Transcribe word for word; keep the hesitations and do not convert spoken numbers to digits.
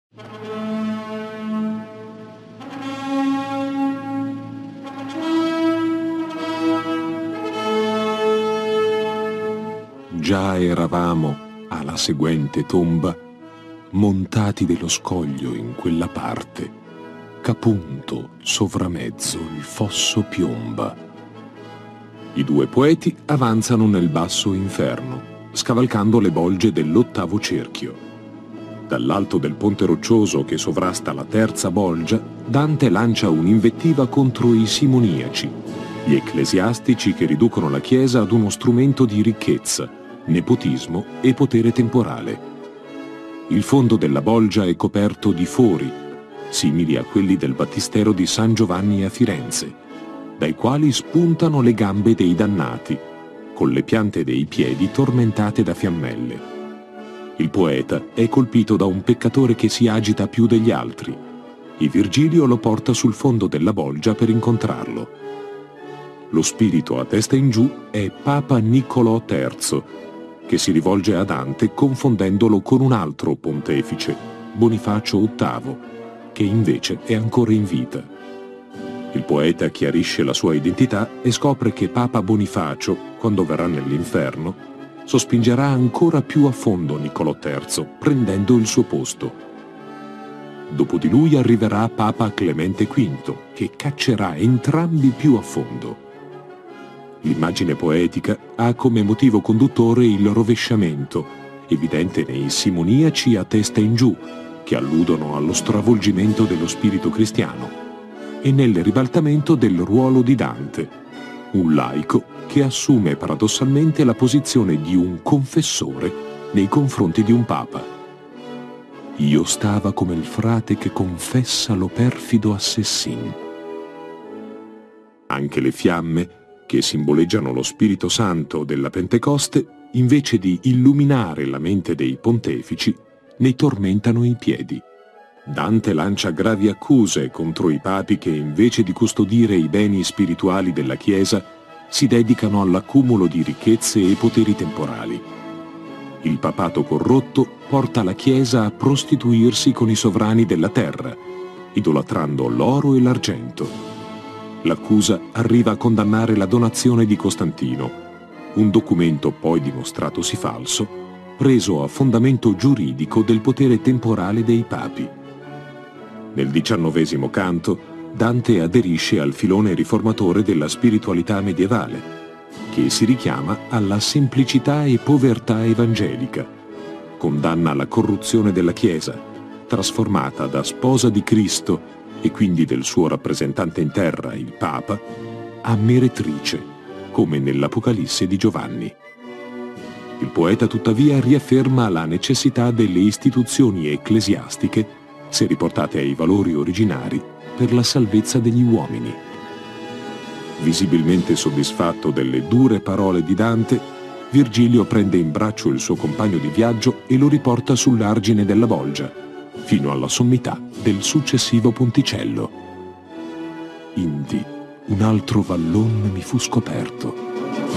Già eravamo alla seguente tomba, montati dello scoglio in quella parte, ch'appunto sovramezzo il fosso piomba. I due poeti avanzano nel basso inferno, scavalcando le bolge dell'ottavo cerchio. Dall'alto del ponte roccioso che sovrasta la terza bolgia, Dante lancia un'invettiva contro i simoniaci, gli ecclesiastici che riducono la Chiesa ad uno strumento di ricchezza, nepotismo e potere temporale. Il fondo della bolgia è coperto di fori, simili a quelli del battistero di San Giovanni a Firenze, dai quali spuntano le gambe dei dannati, con le piante dei piedi tormentate da fiammelle. Il poeta è colpito da un peccatore che si agita più degli altri, e Virgilio lo porta sul fondo della bolgia per incontrarlo. Lo spirito a testa in giù è Papa Niccolò terzo, che si rivolge a Dante confondendolo con un altro pontefice, Bonifacio ottavo, che invece è ancora in vita. Il poeta chiarisce la sua identità e scopre che Papa Bonifacio, quando verrà nell'inferno, sospingerà ancora più a fondo Niccolò terzo, prendendo il suo posto. Dopo di lui arriverà Papa Clemente quinto, che caccerà entrambi più a fondo. L'immagine poetica ha come motivo conduttore il rovesciamento, evidente nei simoniaci a testa in giù, che alludono allo stravolgimento dello spirito cristiano, e nel ribaltamento del ruolo di Dante, un laico che assume paradossalmente la posizione di un confessore nei confronti di un papa. Io stava come il frate che confessa lo perfido assessin. Anche le fiamme, che simboleggiano lo Spirito Santo della Pentecoste, invece di illuminare la mente dei pontefici, ne tormentano i piedi. Dante lancia gravi accuse contro i papi che, invece di custodire i beni spirituali della Chiesa, si dedicano all'accumulo di ricchezze e poteri temporali. Il papato corrotto porta la Chiesa a prostituirsi con i sovrani della terra, idolatrando l'oro e l'argento. L'accusa arriva a condannare la donazione di Costantino, un documento poi dimostratosi falso, preso a fondamento giuridico del potere temporale dei papi. Nel diciannovesimo canto, Dante aderisce al filone riformatore della spiritualità medievale, che si richiama alla semplicità e povertà evangelica, condanna la corruzione della Chiesa, trasformata da sposa di Cristo e quindi del suo rappresentante in terra, il Papa, a meretrice, come nell'Apocalisse di Giovanni. Il poeta tuttavia riafferma la necessità delle istituzioni ecclesiastiche, se riportate ai valori originari, per la salvezza degli uomini. Visibilmente soddisfatto delle dure parole di Dante, Virgilio prende in braccio il suo compagno di viaggio e lo riporta sull'argine della bolgia, fino alla sommità del successivo ponticello. Indi un altro vallon mi fu scoperto.